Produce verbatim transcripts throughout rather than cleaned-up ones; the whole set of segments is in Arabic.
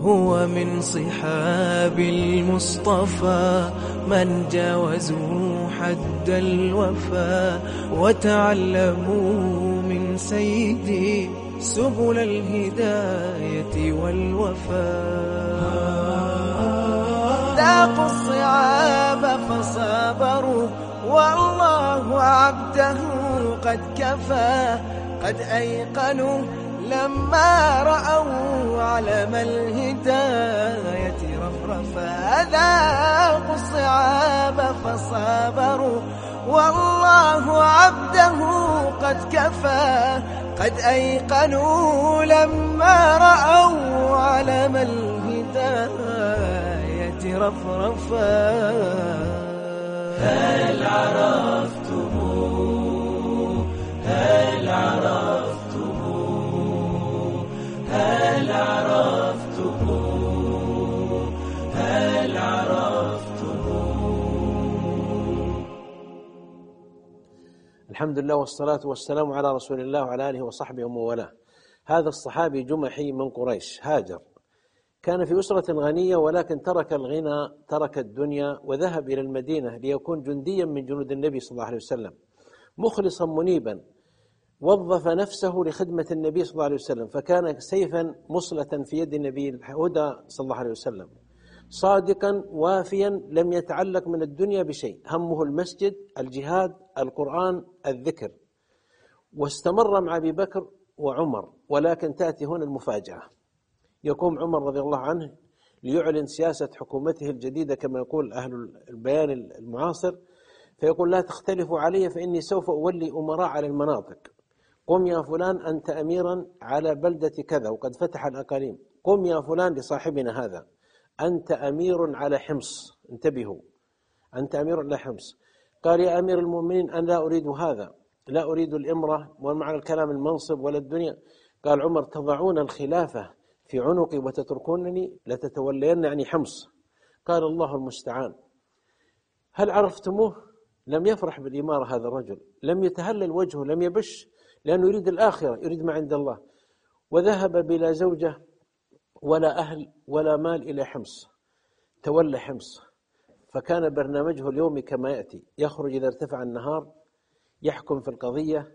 هو من صحاب المصطفى من جاوزوا حد الوفا وتعلموا من سيدي سبل الهداية والوفاء. ذاقوا الصعاب فصبروا والله عبده قد كفى. قد أيقنوا لما رأوا علم الهداية رفرفا. ذاقوا الصعاب فصبروا والله عبده قد كفى. قد أيقنوا لما رأوا علم الهداية رفرفا. هل عرفتم هل عرفتم هل عرفتم هل عرفتم. الحمد لله والصلاة والسلام على رسول الله وعلى آله وصحبه ومن والاه. هذا الصحابي جمحي من قريش هاجر، كان في أسرة غنية ولكن ترك الغنى ترك الدنيا وذهب إلى المدينة ليكون جنديا من جنود النبي صلى الله عليه وسلم، مخلصا منيبا وظف نفسه لخدمة النبي صلى الله عليه وسلم، فكان سيفا مصلة في يد النبي الهدى صلى الله عليه وسلم، صادقا وافيا لم يتعلق من الدنيا بشيء، همه المسجد، الجهاد، القرآن، الذكر. واستمر مع أبي بكر وعمر، ولكن تأتي هنا المفاجأة. يقوم عمر رضي الله عنه ليعلن سياسة حكومته الجديدة كما يقول أهل البيان المعاصر، فيقول: لا تختلفوا علي فإني سوف أولي أمراء على المناطق. قم يا فلان أنت أميرا على بلدة كذا وقد فتح الأقاليم. قم يا فلان لصاحبنا هذا أنت أمير على حمص، انتبهوا، أنت أمير على حمص. قال: يا أمير المؤمنين أنا لا أريد هذا، لا أريد الإمرة ومعنى الكلام المنصب ولا الدنيا. قال عمر: تضعون الخلافة في عنقي وتتركونني لتتولين يعني حمص. قال: الله المستعان. هل عرفتموه؟ لم يفرح بالإمارة هذا الرجل، لم يتهلل وجهه، لم يبش، لأنه يريد الآخرة، يريد ما عند الله. وذهب بلا زوجة ولا أهل ولا مال إلى حمص، تولى حمص. فكان برنامجه اليومي كما يأتي: يخرج إذا ارتفع النهار يحكم في القضية،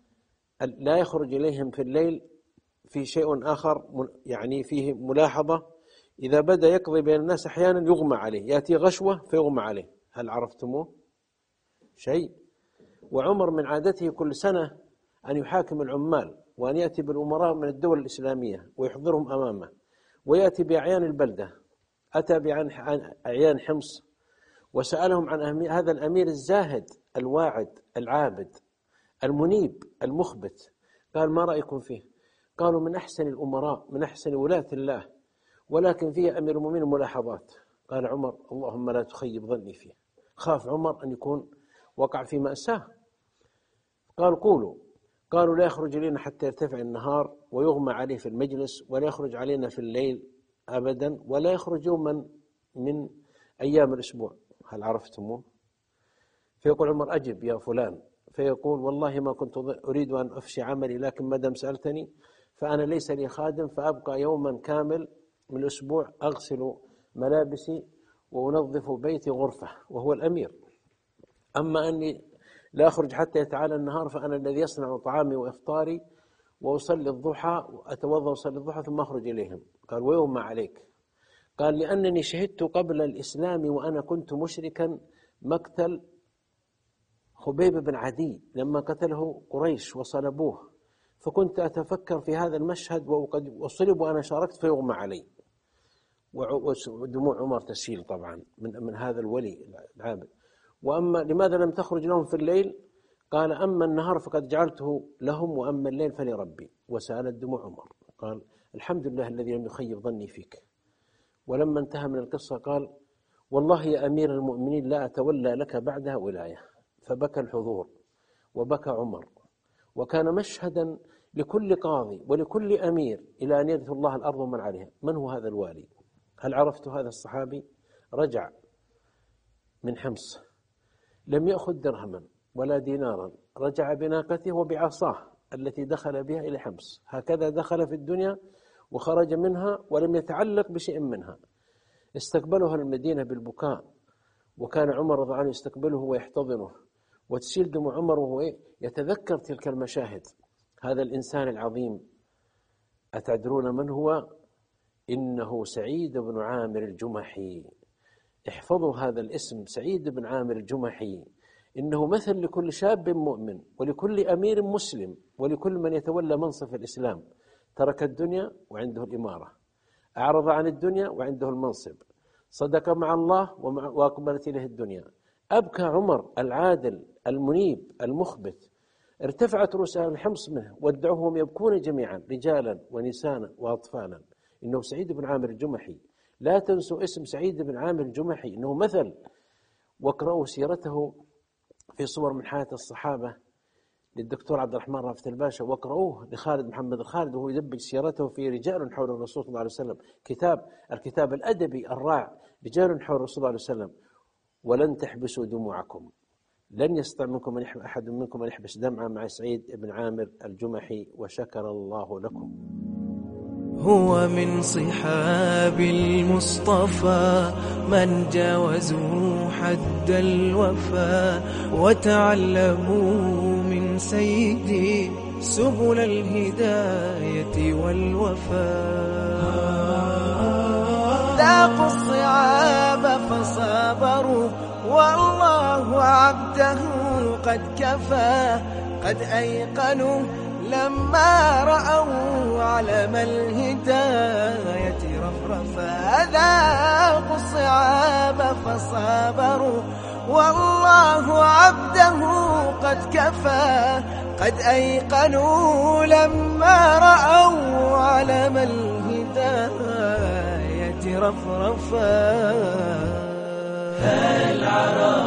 لا يخرج إليهم في الليل في شيء آخر يعني فيه ملاحظة. إذا بدأ يقضي بين الناس أحيانا يغمى عليه، يأتي غشوة فيغمى عليه. هل عرفتموه؟ شيء. وعمر من عادته كل سنة أن يحاكم العمال وأن يأتي بالأمراء من الدول الإسلامية ويحضرهم أمامه، ويأتي بأعيان البلدة. أتى بأعيان حمص وسألهم عن أهمية هذا الأمير الزاهد الواعد العابد المنيب المخبت. قال: ما رأيكم فيه؟ قالوا: من أحسن الأمراء، من أحسن ولاة الله، ولكن فيه أمير المؤمنين ملاحظات. قال عمر: اللهم لا تخيب ظني فيه. خاف عمر أن يكون وقع في مأساة. قال: قولوا. قالوا: لا يخرج لنا حتى يرتفع النهار ويغمى عليه في المجلس، ولا يخرج علينا في الليل أبدا، ولا يخرج يوما من أيام الأسبوع. هل عرفتموه؟ فيقول عمر: أجب يا فلان. فيقول: والله ما كنت أريد أن أفشي عملي، لكن ما دام سألتني فأنا ليس لي خادم، فأبقى يوما كامل من الأسبوع أغسل ملابسي وأنظف بيتي غرفة، وهو الأمير. أما أني لا أخرج حتى يتعالى النهار فأنا الذي يصنع طعامي وإفطاري وأصلي الضحى وأتوضأ وأصلي الضحى ثم أخرج إليهم. قال: ويوم ما عليك؟ قال: لأنني شهدت قبل الإسلام وأنا كنت مشركا مقتل خبيب بن عدي لما قتله قريش وصلبوه، فكنت أتفكر في هذا المشهد وقد أصلب وأنا شاركت فيغمى علي. ودموع عمر تسيل طبعا من من هذا الولي العابد. وأما لماذا لم تخرج لهم في الليل؟ قال: أما النهار فقد جعلته لهم، وأما الليل فلربي. وسالت دموع عمر. قال: الحمد لله الذي لم يخيب ظني فيك. ولما انتهى من القصة قال: والله يا أمير المؤمنين لا أتولى لك بعدها ولاية. فبكى الحضور وبكى عمر، وكان مشهدا لكل قاضي ولكل أمير إلى أن يرث الله الأرض ومن عليها. من هو هذا الوالي؟ هل عرفت هذا الصحابي؟ رجع من حمص، لم يأخذ درهما ولا دينارا، رجع بناقته وبعصاه التي دخل بها إلى حمص. هكذا دخل في الدنيا وخرج منها ولم يتعلق بشيء منها. استقبلها المدينة بالبكاء، وكان عمر رضي الله عنه يستقبله ويحتضنه، وتسيل دموع عمر وهو يتذكر تلك المشاهد. هذا الإنسان العظيم أتدرون من هو؟ إنه سعيد بن عامر الجمحي. احفظوا هذا الاسم، سعيد بن عامر الجمحي. إنه مثل لكل شاب مؤمن، ولكل أمير مسلم، ولكل من يتولى منصب الإسلام. ترك الدنيا وعنده الإمارة، أعرض عن الدنيا وعنده المنصب، صدق مع الله وأقبلت إليه الدنيا. أبكى عمر العادل المنيب المخبت، ارتفعت رؤوس أهل الحمص منه، ودعوهم يبكون جميعا، رجالا ونساء وأطفالا. إنه سعيد بن عامر الجمحي. لا تنسوا اسم سعيد بن عامر الجمحي، إنه مثل. واقرأوا سيرته في صور من حياة الصحابة للدكتور عبد الرحمن رافت الباشا، واقرأوه لخالد محمد الخالد وهو يدبج سيرته في رجال حول الرسول صلى الله عليه وسلم، كتاب الكتاب الأدبي الرائع، رجال حول الرسول صلى الله عليه وسلم. ولن تحبسوا دموعكم، لن يستطيع منكم من أحد منكم أن يحبس دمعة مع سعيد بن عامر الجمحي، وشكر الله لكم. هو من صحاب المصطفى من جاوزوا حد الوفا، وتعلموا من سيدي سبل الهداية والوفاء. ذاقوا الصعاب فصبروا، والله عبده قد كفى. قد أيقنوا لما رأوا علم الهداية رفرفا. ذاقوا الصعاب فصبروا، والله عبده قد كفى. قد أيقنوا لما رأوا علم الهداية رفرفا. هل عرفت